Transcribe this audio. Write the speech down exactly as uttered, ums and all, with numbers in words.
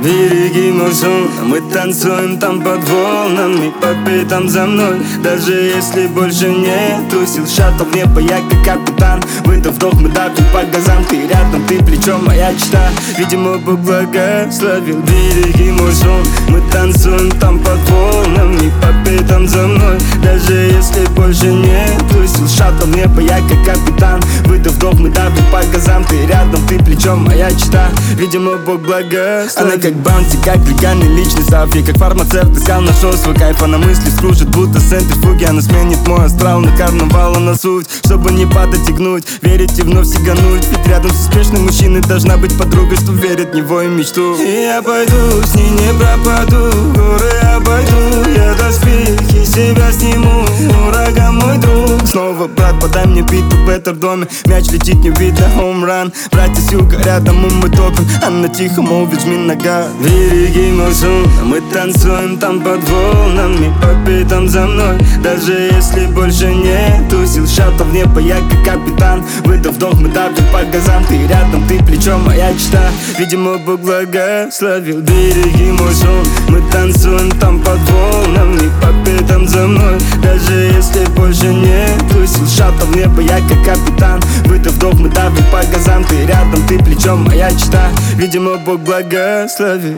Береги мой сон, мы танцуем там под волнами, по пятам за мной. Даже если больше нету сил, шаттл в небо, я как капитан. Выдох, вдох, мы давим по газам. Ты рядом, ты плечом, моя чита. Видимо, Бог благословил. Береги мой сон, мы танцуем там под волнами, по пятам за мной. Даже если больше нету сил, шаттл в небо, я как капитан. Выдох, вдох, мы давим по газам. Ты рядом, ты плечом, моя чита. Видимо, Бог благословил. Она как баунти, как легальный личный Сафи, как фармацевт искал, нашел свой кайф. Она мысли скружит, будто центрифуги. Она сменит мой астрал на карнавал, на суть. Чтобы не падать и гнуть, верить и вновь сигануть. Ведь рядом с успешным мужчиной должна быть подруга, что верит в него и мечту. И я пойду, с ней не пропаду, горы обойду. Я доспехи себя сниму, ураган мой друг. Снова, брат, подай мне бит в этом доме. Мяч летит, не видно, хоумран. Братья с юга рядом, и мы топим. Она тихо молвит, жми нога. Береги мой сон, мы танцуем там под волнами, по пятам за мной. Даже если больше нету сил, шаттл в небо, я как капитан. Выдох, вдох, мы давим по газам. Ты рядом, ты плечом, моя чита. Видимо, Бог благословил. Береги мой сон, мы танцуем там под волнами, по пятам за мной. Даже если больше нету сил, шаттл в небо, я как капитан. Выдох, вдох, мы давим по газам. Ты рядом, ты плечом, моя чита. Видимо, Бог благословил.